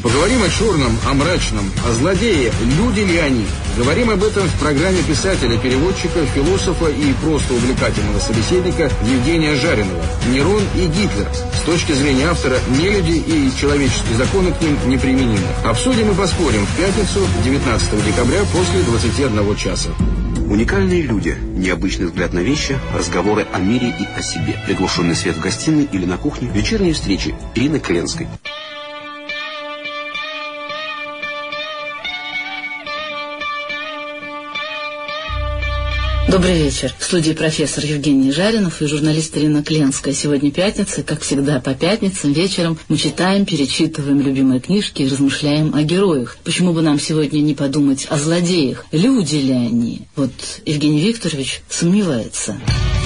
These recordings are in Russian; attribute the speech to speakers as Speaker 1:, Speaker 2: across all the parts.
Speaker 1: Поговорим о черном, о мрачном, о злодее. Люди ли они? Говорим об этом в программе писателя, переводчика, философа и просто увлекательного собеседника Евгения Жаринова. «Нерон и Гитлер». С точки зрения автора, нелюди и человеческие законы к ним неприменимы. Обсудим и поспорим в пятницу, 19 декабря, после 21 часа.
Speaker 2: Уникальные люди, необычный взгляд на вещи, разговоры о мире и о себе. Приглушенный свет в гостиной или на кухне. Вечерние встречи Ирины Кленской.
Speaker 3: Добрый вечер. В студии профессор Евгений Жаринов и журналист Ирина Кленская. Сегодня пятница, как всегда по пятницам вечером мы читаем, перечитываем любимые книжки и размышляем о героях. Почему бы нам сегодня не подумать о злодеях? Люди ли они? Вот Евгений Викторович сомневается.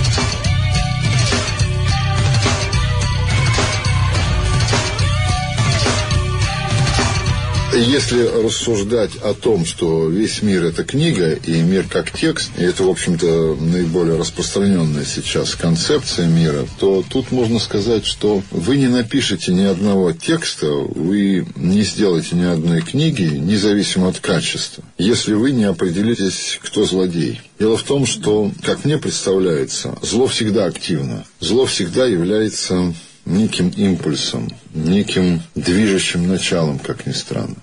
Speaker 4: Если рассуждать о том, что весь мир — это книга, и мир как текст, и это, в общем-то, наиболее распространенная сейчас концепция мира, то тут можно сказать, что вы не напишете ни одного текста, вы не сделаете ни одной книги, независимо от качества, если вы не определитесь, кто злодей. Дело в том, что, как мне представляется, зло всегда активно. Зло всегда является неким импульсом, неким движущим началом, как ни странно.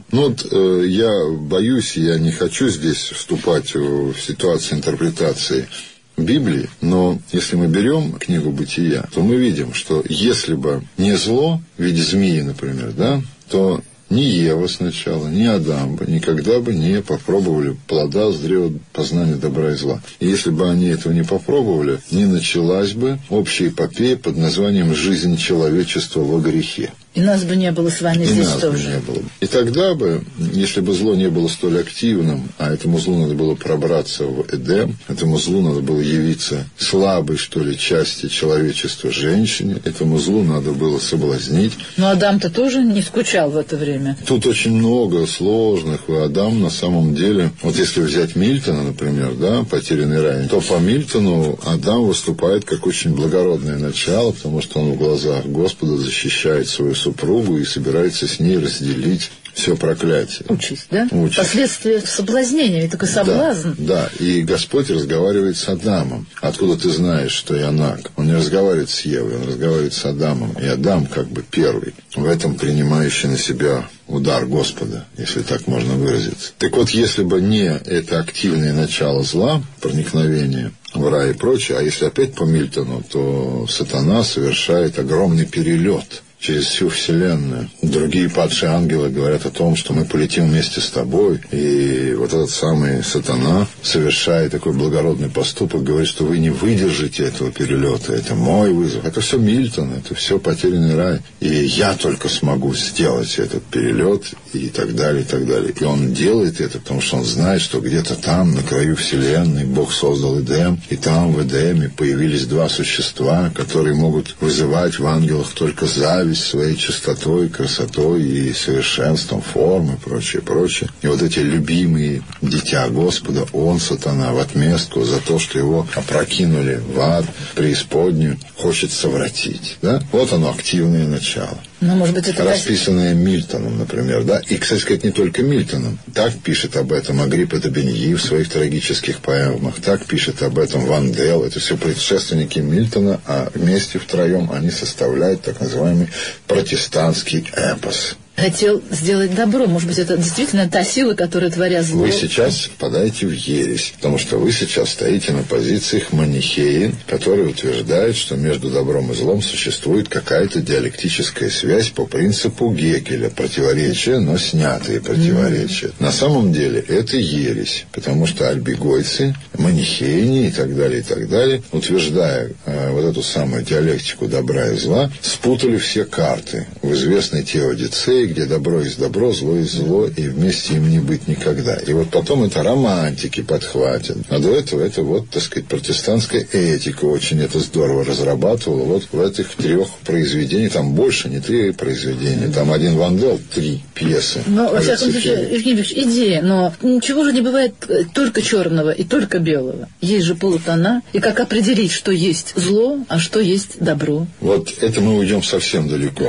Speaker 4: Я боюсь, я не хочу здесь вступать в ситуацию интерпретации Библии, но если мы берем книгу «Бытия», то мы видим, что если бы не зло в виде змеи, например, то ни Ева сначала, ни Адам бы никогда бы не попробовали плода с древа познания добра и зла. И если бы они этого не попробовали, не началась бы общая эпопея под названием «Жизнь человечества во грехе».
Speaker 3: И нас бы не было с вами здесь тоже.
Speaker 4: Не было. И тогда бы, если бы зло не было столь активным, а этому злу надо было пробраться в Эдем, этому злу надо было явиться слабой, что ли, части человечества женщине, этому злу надо было соблазнить.
Speaker 3: Но Адам-то тоже не скучал в это время.
Speaker 4: Тут очень много сложных. И Адам, на самом деле, вот если взять Мильтона, например, «Потерянный рай», то по Мильтону Адам выступает как очень благородное начало, потому что он в глазах Господа защищает свою супругу и собирается с ней разделить все проклятие.
Speaker 3: Участь, да? Последствия соблазнения, ведь такой соблазн.
Speaker 4: Да, и Господь разговаривает с Адамом. Откуда ты знаешь, что я наг? Он не разговаривает с Евой, он разговаривает с Адамом. И Адам как бы первый, в этом принимающий на себя удар Господа, если так можно выразиться. Так вот, если бы не это активное начало зла, проникновение в рай и прочее, а если опять по Мильтону, то сатана совершает огромный перелет через всю Вселенную. Другие падшие ангелы говорят о том, что мы полетим вместе с тобой. И вот этот самый сатана совершает такой благородный поступок, говорит, что вы не выдержите этого перелета. Это мой вызов. Это все Мильтон, это все потерянный рай. И я только смогу сделать этот перелет и так далее, и так далее. И он делает это, потому что он знает, что где-то там, на краю Вселенной, Бог создал Эдем. И там, в Эдеме, появились два существа, которые могут вызывать в ангелах только зависть своей чистотой, красотой и совершенством формы, прочее, прочее. И вот эти любимые дитя Господа, он, сатана, в отместку за то, что его опрокинули в ад, преисподнюю, хочет совратить. Вот оно, активное начало.
Speaker 3: Но, может быть, это
Speaker 4: расписанное Мильтоном, например, И, кстати сказать, не только Мильтоном. Так пишет об этом Агриппа де Беньи в своих трагических поэмах. Так пишет об этом Вандел. Это все предшественники Мильтона, а вместе втроем они составляют так называемый протестантский эпос.
Speaker 3: Хотел сделать добро. Может быть, это действительно та сила, которая творя зло.
Speaker 4: Вы сейчас впадаете в ересь, потому что вы сейчас стоите на позициях манихеин, которые утверждают, что между добром и злом существует какая-то диалектическая связь по принципу Гегеля. Противоречия, но снятые противоречия. На самом деле это ересь, потому что альбегойцы, манихеяне и так далее, утверждая вот эту самую диалектику добра и зла, спутали все карты в известной теодицее, где добро есть добро, зло есть зло, и вместе им не быть никогда. И вот потом это романтики подхватят. А до этого это протестантская этика очень это здорово разрабатывала. Вот в этих 3 произведениях, там больше, не 3 произведения, там один Вандел, 3 пьесы.
Speaker 3: Но, во всяком случае, Евгений Ильич, идея, но ничего же не бывает только черного и только белого. Есть же полутона. И как определить, что есть зло, а что есть добро?
Speaker 4: Вот это мы уйдем совсем далеко, потому что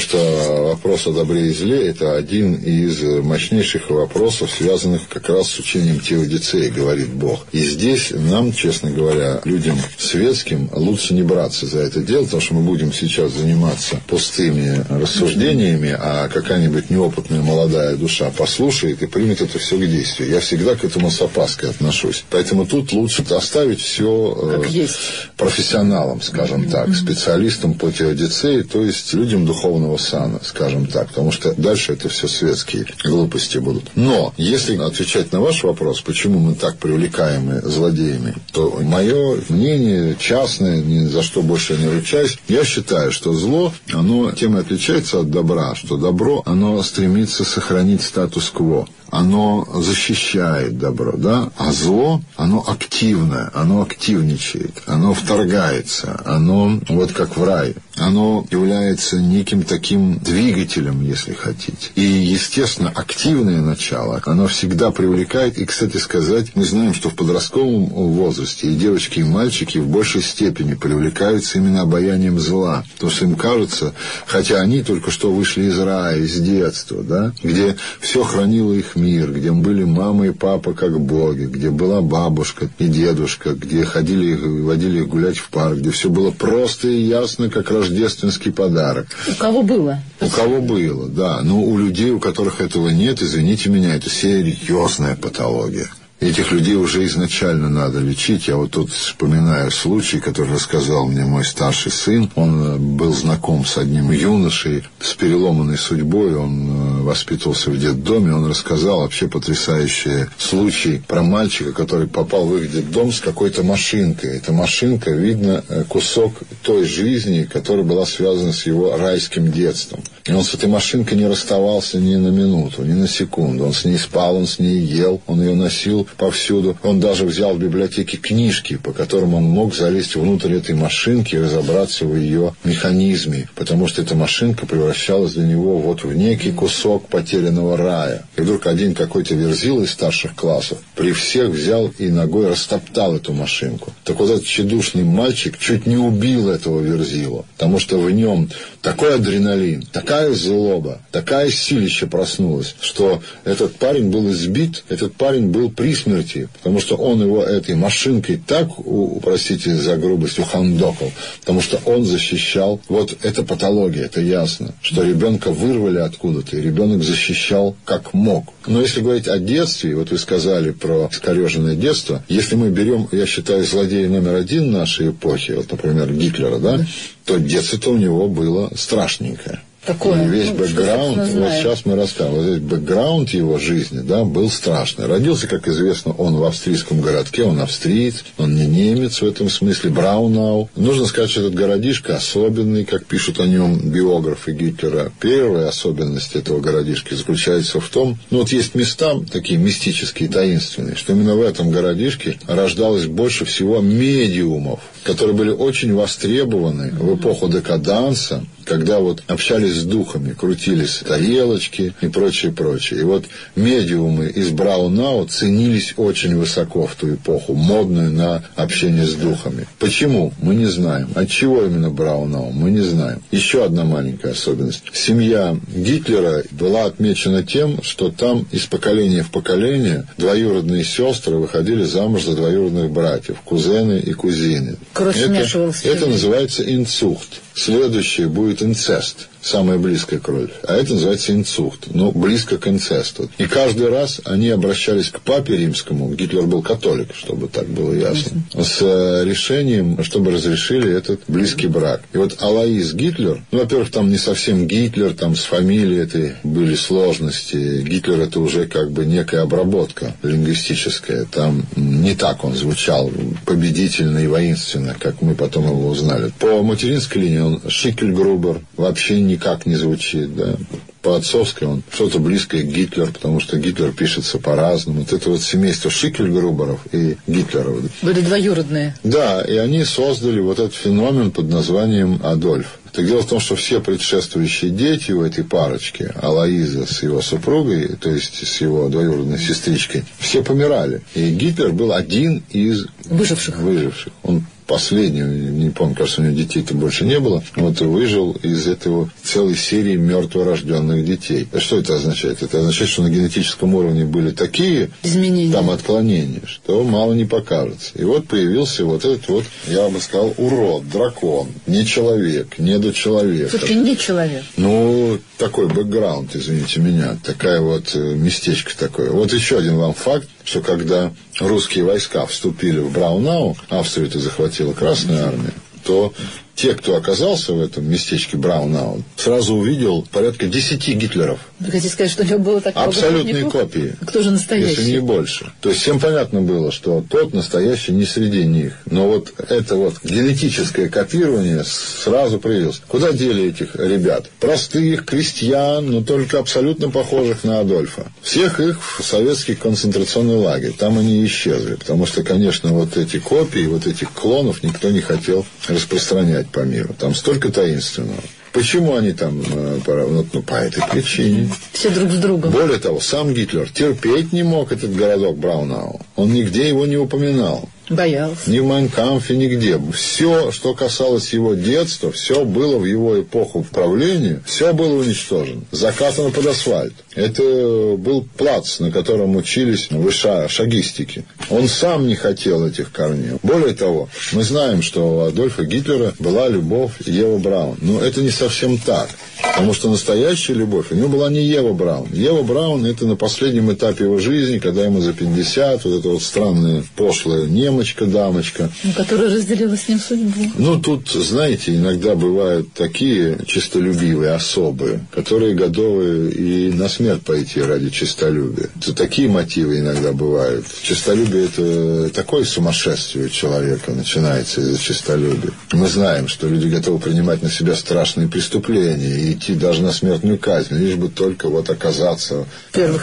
Speaker 4: что вопрос о добре и зле – это один из мощнейших вопросов, связанных как раз с учением теодицеи, говорит Бог. И здесь нам, честно говоря, людям светским лучше не браться за это дело, потому что мы будем сейчас заниматься пустыми рассуждениями, а какая-нибудь неопытная молодая душа послушает и примет это все к действию. Я всегда к этому с опаской отношусь. Поэтому тут лучше оставить все профессионалам, скажем так, специалистам по теодицее, то есть людям духовного сана, скажем так, потому что дальше это все светские глупости будут. Но, если отвечать на ваш вопрос, почему мы так привлекаемы злодеями, то мое мнение частное, ни за что больше не ручаюсь, я считаю, что зло, оно тем и отличается от добра, что добро, оно стремится сохранить статус-кво. Оно защищает добро, да? А зло, оно активное, оно активничает, оно вторгается, оно, вот как в рай, оно является неким таким двигателем, если хотите. И, естественно, активное начало, оно всегда привлекает. И, кстати сказать, мы знаем, что в подростковом возрасте и девочки, и мальчики в большей степени привлекаются именно обаянием зла. Потому что им кажется, хотя они только что вышли из рая, из детства, да, где все хранило их мир, где были мама и папа как боги, где была бабушка и дедушка, где водили их гулять в парк, где все было просто и ясно, как рождественский подарок.
Speaker 3: У кого было?
Speaker 4: У кого было, да. Но у людей, у которых этого нет, извините меня, это серьезная патология. Этих людей уже изначально надо лечить. Я вот тут вспоминаю случай, который рассказал мне мой старший сын. Он был знаком с одним юношей с переломанной судьбой. Он воспитывался в детдоме. Он рассказал вообще потрясающий случай про мальчика, который попал в их детдом с какой-то машинкой. Эта машинка, видно, кусок той жизни, которая была связана с его райским детством. И он с этой машинкой не расставался ни на минуту, ни на секунду. Он с ней спал, он с ней ел, он ее носил повсюду. Он даже взял в библиотеке книжки, по которым он мог залезть внутрь этой машинки и разобраться в ее механизме, потому что эта машинка превращалась для него вот в некий кусок потерянного рая. И вдруг один какой-то верзила из старших классов при всех взял и ногой растоптал эту машинку. Так вот этот тщедушный мальчик чуть не убил этого верзилу, потому что в нем такой адреналин, такая злоба, такая силища проснулась, что этот парень был избит, этот парень был при смерти, потому что он его этой машинкой так, простите за грубость, ухандокал, потому что он защищал. Вот это патология, это ясно, что ребенка вырвали откуда-то, и ребенок защищал как мог. Но если говорить о детстве, вот вы сказали про искореженное детство, если мы берем, я считаю, злодея номер один нашей эпохи, вот, например, Гитлера, да, то детство-то у него было страшненькое.
Speaker 3: Такое,
Speaker 4: и весь бэкграунд, вот сейчас мы расскажем, вот здесь бэкграунд его жизни, да, был страшный. Родился, как известно, он в австрийском городке, он австриец, он не немец в этом смысле, Браунау. Нужно сказать, что этот городишко особенный, как пишут о нем биографы Гитлера. Первая особенность этого городишки заключается в том, ну вот есть места такие мистические, таинственные, что именно в этом городишке рождалось больше всего медиумов, которые были очень востребованы в эпоху декаданса, когда вот общались с духами, крутились тарелочки и прочее, прочее. И вот медиумы из Браунау ценились очень высоко в ту эпоху, модную на общение с духами. Почему? Мы не знаем. Отчего именно Браунау? Мы не знаем. Еще одна маленькая особенность. Семья Гитлера была отмечена тем, что там из поколения в поколение двоюродные сестры выходили замуж за двоюродных братьев, кузены и кузины. Это называется инцухт. Следующее будет инцест, самая близкая кровь. А это называется инцухт, ну, близко к инцесту. И каждый раз они обращались к папе римскому, Гитлер был католик, чтобы так было ясно, с решением, чтобы разрешили этот близкий брак. И вот Алоис Гитлер, ну, во-первых, там не совсем Гитлер, там с фамилией этой были сложности. Гитлер — это уже как бы некая обработка лингвистическая. Там не так он звучал победительно и воинственно, как мы потом его узнали. По материнской линии он Шикельгрубер, вообще никак не звучит, да. По отцовской он что-то близкое к Гитлеру, потому что Гитлер пишется по-разному. Вот это вот семейство Шикельгруберов и Гитлеров.
Speaker 3: Были двоюродные.
Speaker 4: Да, и они создали вот этот феномен под названием Адольф. Так дело в том, что все предшествующие дети у этой парочки, Алоиза с его супругой, то есть с его двоюродной сестричкой, все помирали. И Гитлер был один из выживших. Он последний, не помню, кажется, у него детей-то больше не было, вот и выжил из этого целой серии мертворожденных детей. А что это означает? Это означает, что на генетическом уровне были такие
Speaker 3: изменения,
Speaker 4: там отклонения, что мало не покажется. И вот появился вот этот вот, я бы сказал, урод, дракон, не человек, недочеловек.
Speaker 3: Все-таки не человек.
Speaker 4: Ну, такой бэкграунд, извините меня, такая вот местечко такое. Вот еще один вам факт, что когда русские войска вступили в Браунау, Австрию-то захватила Красная Армия, то те, кто оказался в этом местечке Браунау, сразу увидел порядка 10 Гитлеров.
Speaker 3: Вы хотите сказать, что у него было так много
Speaker 4: абсолютные копии.
Speaker 3: Кто же настоящий?
Speaker 4: Если не больше. То есть всем понятно было, что тот настоящий не среди них. Но вот это вот генетическое копирование сразу проявилось. Куда дели этих ребят? Простых крестьян, но только абсолютно похожих на Адольфа. Всех их в советский концентрационный лагерь. Там они исчезли. Потому что, конечно, вот эти копии, вот этих клонов никто не хотел распространять по миру. Там столько таинственного. Почему они там? Ну, по этой причине.
Speaker 3: Все друг с другом.
Speaker 4: Более того, сам Гитлер терпеть не мог этот городок Браунау. Он нигде его не упоминал.
Speaker 3: Боялся.
Speaker 4: Ни в Майнкамфе, нигде. Все, что касалось его детства, все было в его эпоху правления, все было уничтожено. Закатано под асфальт. Это был плац, на котором учились шагистики. Он сам не хотел этих корней. Более того, мы знаем, что у Адольфа Гитлера была любовь Ева Браун. Но это не совсем так. Потому что настоящая любовь у него была не Ева Браун. Ева Браун — это на последнем этапе его жизни, когда ему за 50, вот эта вот странная, пошлая дамочка.
Speaker 3: Которая разделила с ним судьбу.
Speaker 4: Ну, тут, знаете, иногда бывают такие честолюбивые особы, которые готовы и на смерть пойти ради честолюбия. Это такие мотивы иногда бывают. Честолюбие — это такое сумасшествие человека начинается из-за честолюбия. Мы знаем, что люди готовы принимать на себя страшные преступления и идти даже на смертную казнь, лишь бы только вот оказаться
Speaker 3: в первых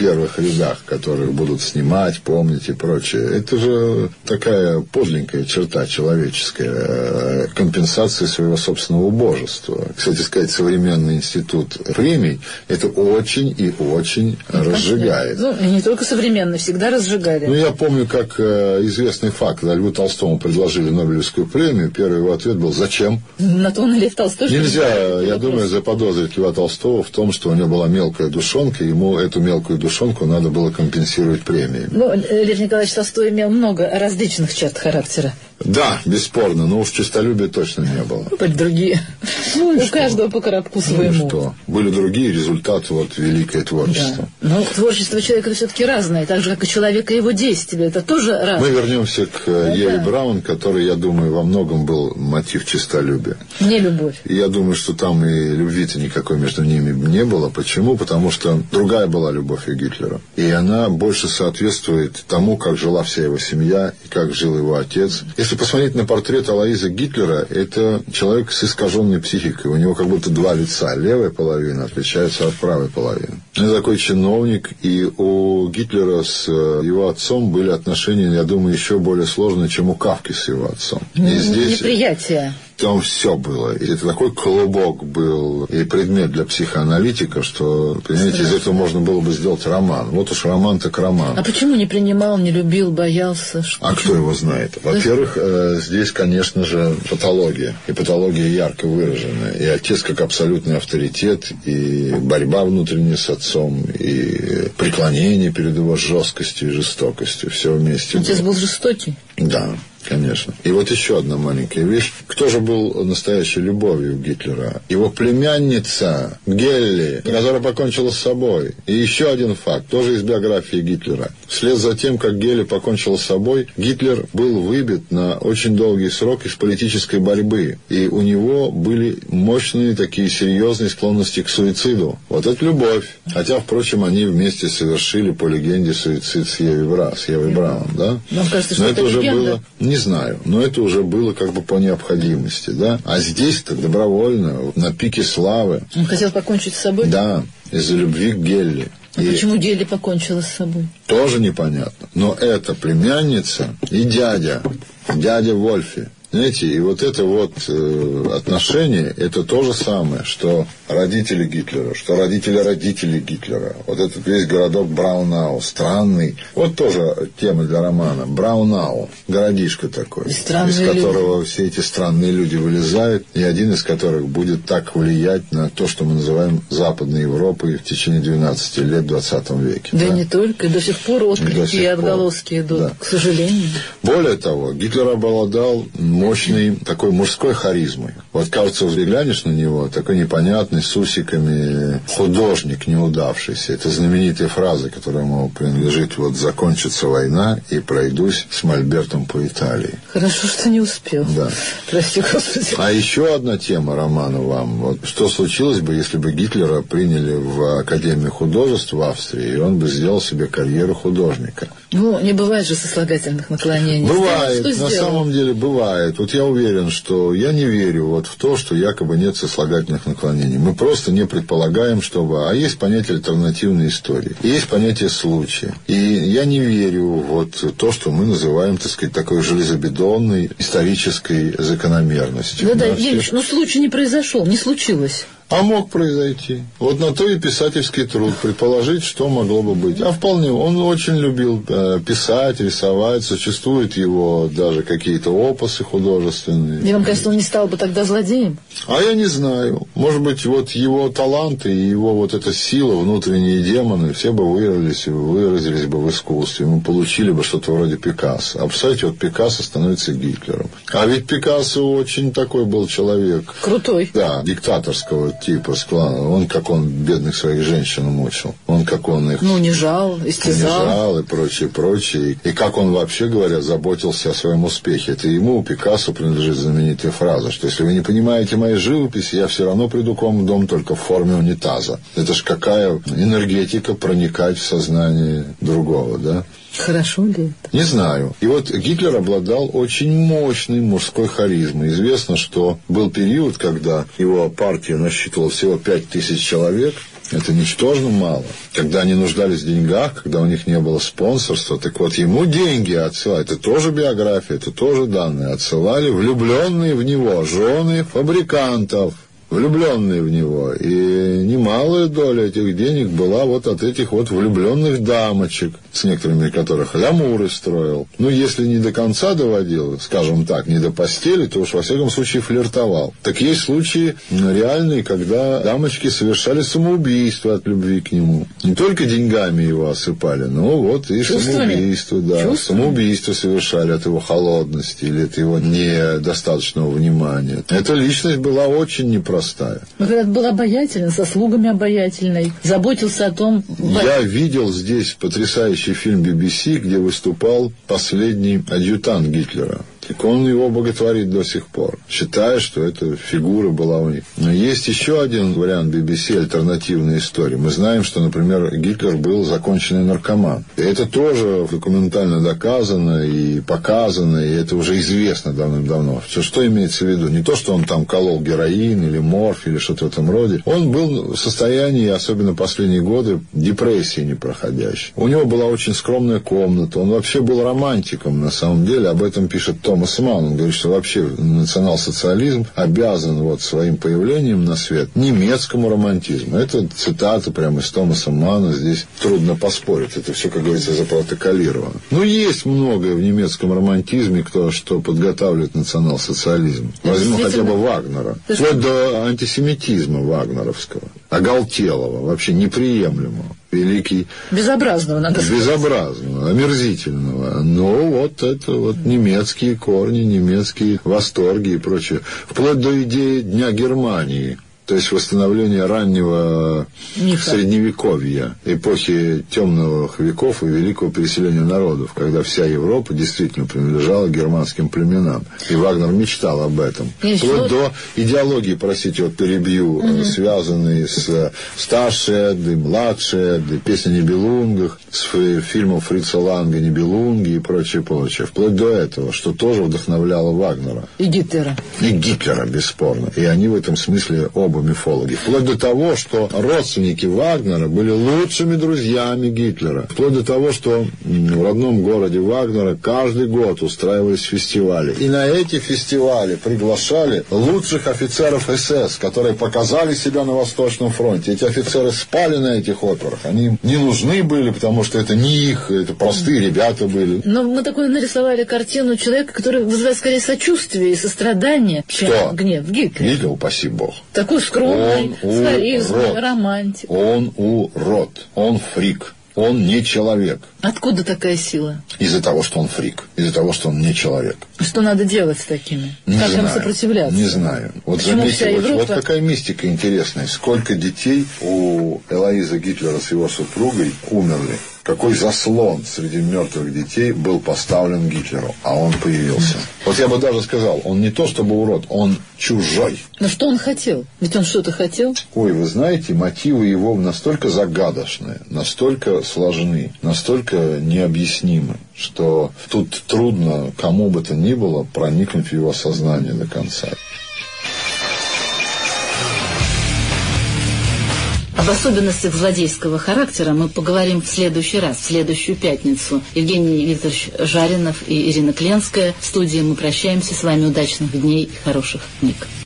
Speaker 4: рядах, которых будут снимать, помнить и прочее. Это же такая подленькая черта человеческая, компенсация своего собственного убожества. Кстати сказать, современный институт премий это очень и очень разжигает.
Speaker 3: Ну, и не только современный, всегда разжигали.
Speaker 4: Ну, я помню, как известный факт, когда Льву Толстому предложили Нобелевскую премию, первый его ответ был: зачем?
Speaker 3: На то он и Лев Толстой.
Speaker 4: Нельзя, я думаю, заподозрить Льва Толстого в том, что у него была мелкая душонка, ему эту мелкую душонку надо было компенсировать премией.
Speaker 3: Ну, Лев Николаевич Толстой имел много различных черт характера.
Speaker 4: Да, бесспорно, но уж честолюбия точно не было.
Speaker 3: Были другие.
Speaker 4: Ну,
Speaker 3: у каждого по коробку своему.
Speaker 4: Ну, что? Были другие результаты, вот великое творчество.
Speaker 3: Да. Но творчество человека все-таки разное, так же, как и человека и его действия. Это тоже разное.
Speaker 4: Мы вернемся к Еве Браун, который, я думаю, во многом был мотив честолюбия.
Speaker 3: Не любовь.
Speaker 4: И я думаю, что там и любви-то никакой между ними не было. Почему? Потому что другая была любовь у Гитлера. И она больше соответствует тому, как жила вся его семья и как жил его отец. Если посмотреть на портрет Алоиза Гитлера, это человек с искаженной психикой. У него как будто два лица. Левая половина отличается от правой половины. Это такой чиновник, и у Гитлера с его отцом были отношения, я думаю, еще более сложные, чем у Кафки с его отцом. И здесь
Speaker 3: неприятие.
Speaker 4: Там все было. И это такой клубок был и предмет для психоаналитика, что, понимаете, из этого можно было бы сделать роман. Вот уж роман так роман.
Speaker 3: А почему не принимал, не любил, боялся?
Speaker 4: А кто его знает? Во-первых, здесь, конечно же, патология. И патология ярко выраженная. И отец как абсолютный авторитет, и борьба внутренняя с отцом, и преклонение перед его жесткостью и жестокостью. Все вместе.
Speaker 3: Отец был жестокий?
Speaker 4: Да. Конечно. И вот еще одна маленькая вещь. Кто же был настоящей любовью Гитлера? Его племянница Гелли, которая покончила с собой. И еще один факт, тоже из биографии Гитлера. Вслед за тем, как Гелли покончила с собой, Гитлер был выбит на очень долгий срок из политической борьбы. И у него были мощные такие серьезные склонности к суициду. Вот это любовь. Хотя, впрочем, они вместе совершили, по легенде, суицид с Евой Браун, да?
Speaker 3: Нам кажется, что
Speaker 4: но это уже
Speaker 3: легенда.
Speaker 4: было... Не знаю, но это уже было как бы по необходимости, да. А здесь-то добровольно, на пике славы.
Speaker 3: Он хотел покончить с собой?
Speaker 4: Да, из-за любви к Гелли.
Speaker 3: А почему Гелли покончила с собой?
Speaker 4: Тоже непонятно. Но это племянница и дядя Вольфи. Знаете, и вот это вот отношение, это то же самое, что родители Гитлера, что родители родителей Гитлера. Вот этот весь городок Браунау, странный. Вот тоже тема для романа. Браунау, городишко такой, из которого люди. Все эти странные люди вылезают, и один из которых будет так влиять на то, что мы называем Западной Европой в течение 12 лет в 20 веке.
Speaker 3: Да, не только, до сих пор отклики и отголоски идут, да. К сожалению.
Speaker 4: Более того, Гитлер обладал мощной такой мужской харизмой. Вот, кажется, взглянешь на него, такой непонятный, с усиками, художник неудавшийся. Это знаменитая фраза, которая ему принадлежит: вот закончится война и пройдусь с мольбертом по Италии.
Speaker 3: Хорошо, что не успел.
Speaker 4: Да.
Speaker 3: Прости, Господи.
Speaker 4: А еще одна тема романа вам. Вот что случилось бы, если бы Гитлера приняли в Академию художеств в Австрии, и он бы сделал себе карьеру художника?
Speaker 3: Ну, не бывает же сослагательных наклонений.
Speaker 4: Бывает, на самом деле бывает. Вот я уверен, что я не верю вот в то, что якобы нет сослагательных наклонений. Мы просто не предполагаем, что... А есть понятие альтернативной истории. Есть понятие случая. И я не верю вот в то, что мы называем, так сказать, такой железобетонной исторической закономерностью.
Speaker 3: Да, Евгений, но случай не произошел, не случилось.
Speaker 4: А мог произойти. Вот на то и писательский труд. Предположить, что могло бы быть. А вполне. Он очень любил писать, рисовать. Существуют его даже какие-то опусы художественные.
Speaker 3: И вам кажется, он не стал бы тогда злодеем?
Speaker 4: А я не знаю. Может быть, вот его таланты и его вот эта сила, внутренние демоны, все бы выразились бы в искусстве. Мы получили бы что-то вроде Пикассо. А, представляете, вот Пикассо становится Гитлером. А ведь Пикассо очень такой был человек.
Speaker 3: Крутой.
Speaker 4: Да, диктаторского типа склана. Он бедных своих женщин мучил. Он их...
Speaker 3: унижал, истязал.
Speaker 4: Унижал и прочее. И как он, вообще говоря, заботился о своем успехе. Это ему, Пикассо, принадлежит знаменитая фраза, что если вы не понимаете моей живописи, я все равно приду к вам в дом только в форме унитаза. Это ж какая энергетика проникать в сознание другого, да?
Speaker 3: Хорошо ли это?
Speaker 4: Не знаю. И вот Гитлер обладал очень мощной мужской харизмой. Известно, что был период, когда его партия насчитывала всего 5000 человек. Это ничтожно мало. Когда они нуждались в деньгах, когда у них не было спонсорства, так вот ему деньги отсылали. Это тоже биография, это тоже данные. Отсылали влюбленные в него жены фабрикантов. Влюбленные в него. И немалая доля этих денег была вот от этих вот влюбленных дамочек, с некоторыми которых лямуры строил. Ну, если не до конца доводил, скажем так, не до постели, то уж во всяком случае флиртовал. Так есть случаи реальные, когда дамочки совершали самоубийство от любви к нему. Не только деньгами его осыпали, но вот и самоубийство, да.
Speaker 3: Чувствами?
Speaker 4: Самоубийство совершали от его холодности или от его недостаточного внимания. Эта личность была очень непростая.
Speaker 3: Но когда был обаятельный, со слугами обаятельный, заботился о том...
Speaker 4: Я видел здесь потрясающий фильм BBC, где выступал последний адъютант Гитлера. Так он его боготворит до сих пор, считая, что эта фигура была у них. Но есть еще один вариант BBC альтернативной истории. Мы знаем, что, например, Гитлер был законченный наркоман. И это тоже документально доказано и показано, и это уже известно давным-давно. Что имеется в виду? Не то, что он там колол героин или морфий или что-то в этом роде. Он был в состоянии, особенно последние годы, депрессии непроходящей. У него была очень скромная комната. Он вообще был романтиком, на самом деле. Об этом пишет Томас Манн. Он говорит, что вообще национал-социализм обязан вот своим появлением на свет немецкому романтизму. Это цитата прямо из Томаса Манна. Здесь трудно поспорить. Это все, как говорится, запротоколировано. Но есть многое в немецком романтизме, что подготавливает национал-социализм. Возьмем хотя бы Вагнера. Вплоть до антисемитизма вагнеровского. Оголтелого, вообще неприемлемого. Великий...
Speaker 3: Безобразного, надо сказать.
Speaker 4: Безобразного, омерзительного. Но вот это вот немецкие корни, немецкие восторги и прочее. Вплоть до идеи Дня Германии. То есть восстановление раннего средневековья, эпохи темных веков и великого переселения народов, когда вся Европа действительно принадлежала германским племенам. И Вагнер мечтал об этом. Вплоть до идеологии, простите, вот перебью, связанные с старшей Эддой, младшей Эддой, песня о Нибелунгах, с фильмом Фрица Ланга «Нибелунги» и прочее. Вплоть до этого, что тоже вдохновляло Вагнера.
Speaker 3: И Гитлера.
Speaker 4: И Гитлера, бесспорно. И они в этом смысле оба оба мифологи. Вплоть до того, что родственники Вагнера были лучшими друзьями Гитлера. Вплоть до того, что в родном городе Вагнера каждый год устраивались фестивали. И на эти фестивали приглашали лучших офицеров СС, которые показали себя на Восточном фронте. Эти офицеры спали на этих операх. Они им не нужны были, потому что это не их, это простые ребята были.
Speaker 3: Но мы такой нарисовали картину человека, который вызывает скорее сочувствие и сострадание, чем гнев.
Speaker 4: Гитлер, упаси бог.
Speaker 3: Такой скромный, с харизмой, романтик.
Speaker 4: Он урод, он фрик. Он не человек.
Speaker 3: Откуда такая сила?
Speaker 4: Из-за того, что он фрик. Из-за того, что он не человек.
Speaker 3: Что надо делать с такими? Как им сопротивляться?
Speaker 4: Не знаю. Вот заметьте, вот какая мистика интересная. Сколько детей у Элоизы Гитлера с его супругой умерли. Какой заслон среди мертвых детей был поставлен Гитлеру, а он появился. Вот я бы даже сказал, он не то чтобы урод, он чужой.
Speaker 3: Но что он хотел? Ведь он что-то хотел?
Speaker 4: Ой, вы знаете, мотивы его настолько загадочные, настолько сложны, настолько необъяснимы, что тут трудно кому бы то ни было проникнуть в его сознание до конца.
Speaker 3: Об особенностях злодейского характера мы поговорим в следующий раз, в следующую пятницу. Евгений Викторович Жаринов и Ирина Кленская. В студии мы прощаемся с вами. Удачных дней и хороших книг.